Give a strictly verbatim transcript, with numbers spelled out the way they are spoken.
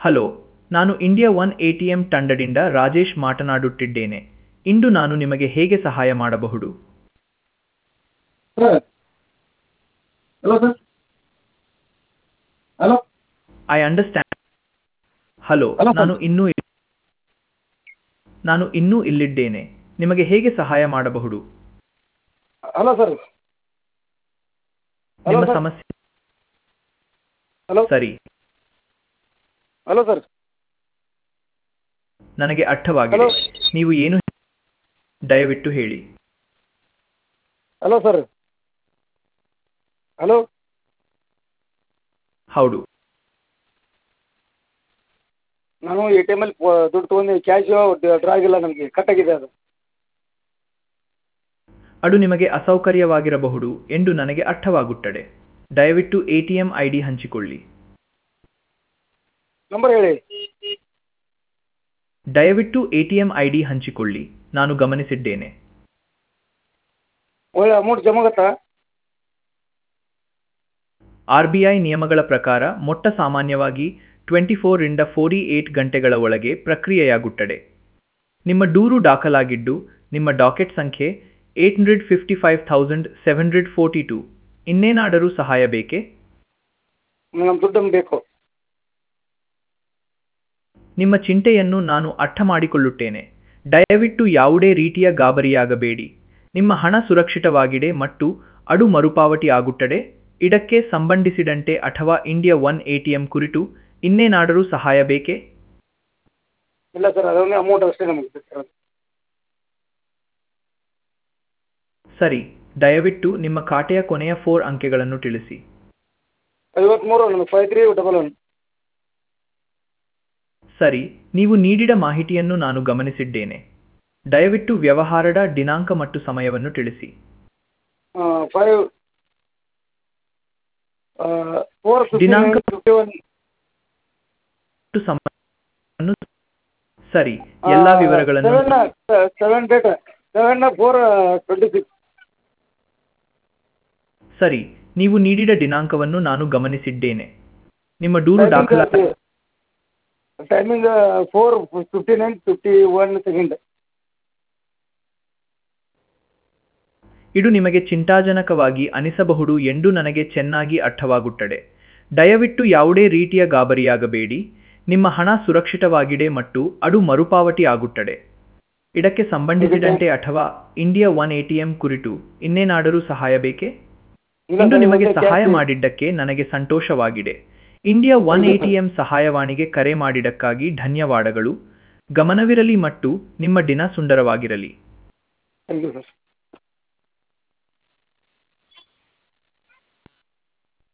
Hello, ನಾನು India one ATM ತಂಡದಿಂದ ರಾಜೇಶ್ ಮಾತನಾಡುತ್ತಿದ್ದೇನೆ. ಇಂದು ನಾನು ನಿಮಗೆ ಹೇಗೆ ಸಹಾಯ ಮಾಡಬಹುದು? Sir hello sir hello I understand. Hello, hello sir ನಾನು ಇನ್ನೂ ಇಲ್- ನಾನು ಇನ್ನೂ ಇಲ್ಲಿದ್ದೇನೆ. ನಿಮಗೆ ಹೇಗೆ ಸಹಾಯ ಮಾಡಬಹುದು? ಹಲೋ ಸರ್ ಹಲೋ ನಿಮ್ಮ ಸರ್ ಸಮಸ್ಯೆ ಹಲೋ ಸರಿ, ಹಲೋ ಸರ್ ನನಗೆ ಅರ್ಥವಾಗಿದೆ. ಹಲೋ ನೀವು ಏನು ದಯವಿಟ್ಟು ಹೇಳಿ. ಹಲೋ ಸರ್ ಹಲೋ ಹೌದು, ನಾನು ಎ ಟಿ ಎಮಲ್ಲಿ ದುಡ್ಡು ತೊಗೊಂಡು ಕ್ಯಾಶ್ ಡ್ರಾ ಆಗಿಲ್ಲ, ನನಗೆ ಕಟ್ ಆಗಿದೆ ಅದು. ಅದು ನಿಮಗೆ ಅಸೌಕರ್ಯವಾಗಿರಬಹುದು ಎಂದು ನನಗೆ ಅರ್ಥವಾಗುತ್ತದೆ. ದಯವಿಟ್ಟು ಎಟಿಎಂ ಐ ಡಿ ಹಂಚಿಕೊಳ್ಳಿ. ನಂಬರ್ ಹೇಳಿ. ದಯವಿಟ್ಟು ಎಟಿಎಂ ಐ ಡಿ ಹಂಚಿಕೊಳ್ಳಿ. ನಾನು ಗಮನಿಸಿದ್ದೇನೆ. ಒಳ್ಳೆ ಅಮೌಂಟ್ ಜಮಾಗತ್ತಾ? ಆರ್ ಬಿ ಐ ನಿಯಮಗಳ ಪ್ರಕಾರ ಮೊಟ್ಟ ಸಾಮಾನ್ಯವಾಗಿ ಟ್ವೆಂಟಿ ಫೋರ್ ರಿಂದ ಫೋರ್ಟಿ ಏಟ್ ಗಂಟೆಗಳ ಒಳಗೆ ಪ್ರಕ್ರಿಯೆಯಾಗುತ್ತದೆ. ನಿಮ್ಮ ದೂರು ದಾಖಲಾಗಿದ್ದು, ನಿಮ್ಮ ಡಾಕೆಟ್ ಸಂಖ್ಯೆ eight hundred fifty five thousand seven hundred forty two. ಇನ್ನೇನಾದರೂ ಸಹಾಯ ಬೇಕೇ? ನಮ್ಮ ದುಡ್ಡನ್ನು ಬೇಕು. ನಿಮ್ಮ ಚಿಂತೆಯನ್ನು ನಾನು ಅರ್ಥ ಮಾಡಿಕೊಳ್ಳುತ್ತೇನೆ. ದಯವಿಟ್ಟು ಯಾವುದೇ ರೀತಿಯ ಗಾಬರಿಯಾಗಬೇಡಿ. ನಿಮ್ಮ ಹಣ ಸುರಕ್ಷಿತವಾಗಿದೆ ಮತ್ತು ಅದು ಮರುಪಾವತಿ ಆಗುತ್ತದೆ. ಇದಕ್ಕೆ ಸಂಬಂಧಿಸಿದಂತೆ ಅಥವಾ ಇಂಡಿಯಾ ಒನ್ ಎಟಿಎಂ ಕುರಿತು ಇನ್ನೇನಾದರೂ ಸಹಾಯ ಬೇಕೇ? ಇಲ್ಲ ಸರ್, ಅದೊಂದೇ ಅಮೌಂಟ್ ಅಷ್ಟೇ ನಮಗೆ ಬೇಕಾಗಿರೋದು. ಸರಿ, ದಯವಿಟ್ಟು ನಿಮ್ಮ ಖಾತೆಯ ಕೊನೆಯ ಫೋರ್ ಅಂಕೆಗಳನ್ನು ತಿಳಿಸಿ. ಐವತ್ತ್ಮೂರು ನಮಗೆ ಫೈವ್ ತ್ರೀ ಡಬಲ್ ಒನ್. ಸರಿ, ನೀವು ನೀಡಿದ ಮಾಹಿತಿಯನ್ನು ನಾನು ಗಮನಿಸಿದ್ದೇನೆ. ದಯವಿಟ್ಟು ವ್ಯವಹಾರದ ದಿನಾಂಕ ಮತ್ತು ಸಮಯವನ್ನು ತಿಳಿಸಿ. ಫೈವ್ ಫೋರ್ ಫಿಫ್ಟಿ ದಿನಾಂಕ ನೈನ್ ಫಿಫ್ಟಿ ಒನ್. ಮತ್ತು ಸಮಯವನ್ನು ಸರಿ, ಎಲ್ಲಾ ವಿವರಗಳನ್ನು seven seven date seven four twenty six. ಸರಿ, ನೀವು ನೀಡಿದ ದಿನಾಂಕವನ್ನು ನಾನು ಗಮನಿಸಿದ್ದೇನೆ. ನಿಮ್ಮ ದೂರು ದಾಖಲಾದ timing four fifty nine fifty one second. ಇದು ನಿಮಗೆ ಚಿಂತಾಜನಕವಾಗಿ ಅನಿಸಬಹುದು ಎಂದು ನನಗೆ ಚೆನ್ನಾಗಿ ಅರ್ಥವಾಗುತ್ತದೆ. ದಯವಿಟ್ಟು ಯಾವುದೇ ರೀತಿಯ ಗಾಬರಿಯಾಗಬೇಡಿ. ನಿಮ್ಮ ಹಣ ಸುರಕ್ಷಿತವಾಗಿದೆ ಮತ್ತು ಅದು ಮರುಪಾವತಿ ಆಗುತ್ತದೆ. ಇದಕ್ಕೆ ಸಂಬಂಧಿಸಿದಂತೆ ಅಥವಾ ಇಂಡಿಯಾ ಒನ್ ಎಟಿಎಂ ಕುರಿತು ಇನ್ನೇನಾದರೂ ಸಹಾಯ ಬೇಕೇ? ಇಂದು ನಿಮಗೆ ಸಹಾಯ ಮಾಡಿದ್ದಕ್ಕೆ ನನಗೆ ಸಂತೋಷವಾಗಿದೆ. ಇಂಡಿಯಾ ಒನ್ ಎಟಿಎಂ ಸಹಾಯವಾಣಿಗೆ ಕರೆ ಮಾಡಿದ್ದಕ್ಕಾಗಿ ಧನ್ಯವಾದಗಳು. ಗಮನವಿರಲಿ ಮತ್ತು ನಿಮ್ಮ ದಿನ ಸುಂದರವಾಗಿರಲಿ. Thank you sir.